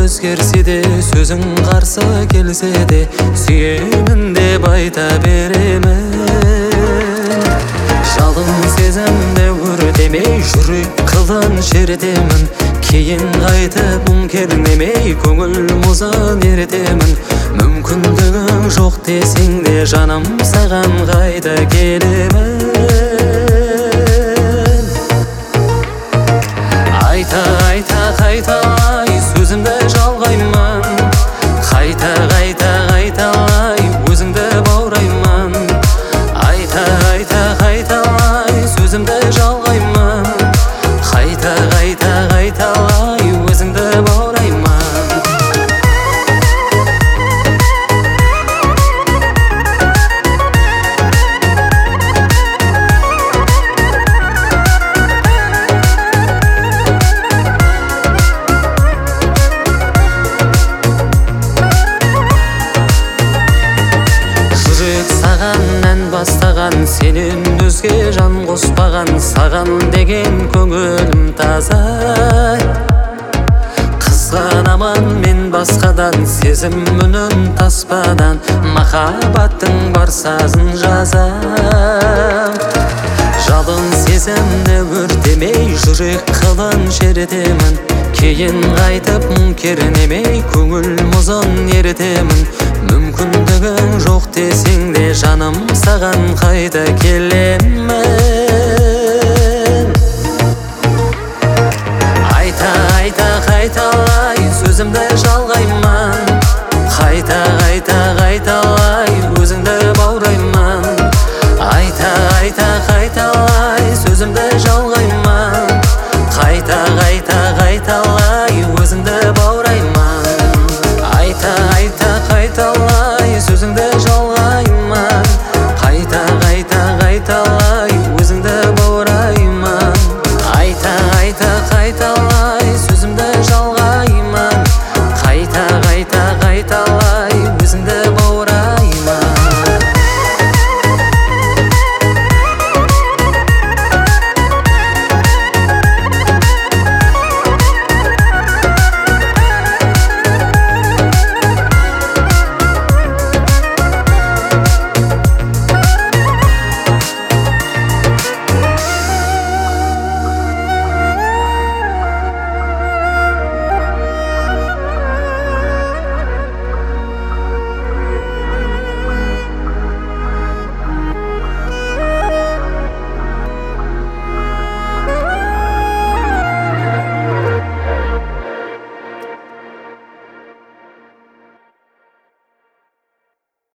өзгерсе де, сөзің қарсы келсе де, сүйемін деп айта беремін. Жалын сезімді өртемей, жүрек қылын шертемін. Кейін қайтып мұң кернемей, көңіл мұзын ертемін. Мүмкіндігің жоқ десең де, жаным саған қайта келемін. Айта айта қайталай, сөзімді жалғаймын. Қайта қайта қайталай, өзіңді баураймын. Айта айта қайталай, сөзімді жалғаймын. Қайта қайта қайталай, өзіңді баураймын. Саған ән бастаған, сенен өзге жан қоспаған. Саған деген көңілім таза. Қызғанамын мен басқадан, сезім үнін таспадан. Махаббаттың бар сазын жазам. Жалын сезімді өртемей, жүрек қылын шертемін. Кейін қайтып мұң кернемей, көңіл мұзын ертемін. Мүмкіндігің жоқ десең де, жаным саған қайта келемін. Айта айта қайталай, сөзімді жалғаймын. Қайта қайта қайталай, өзіңді баураймын. Айта айта қайталай, сөзімді жалғаймын. Қайта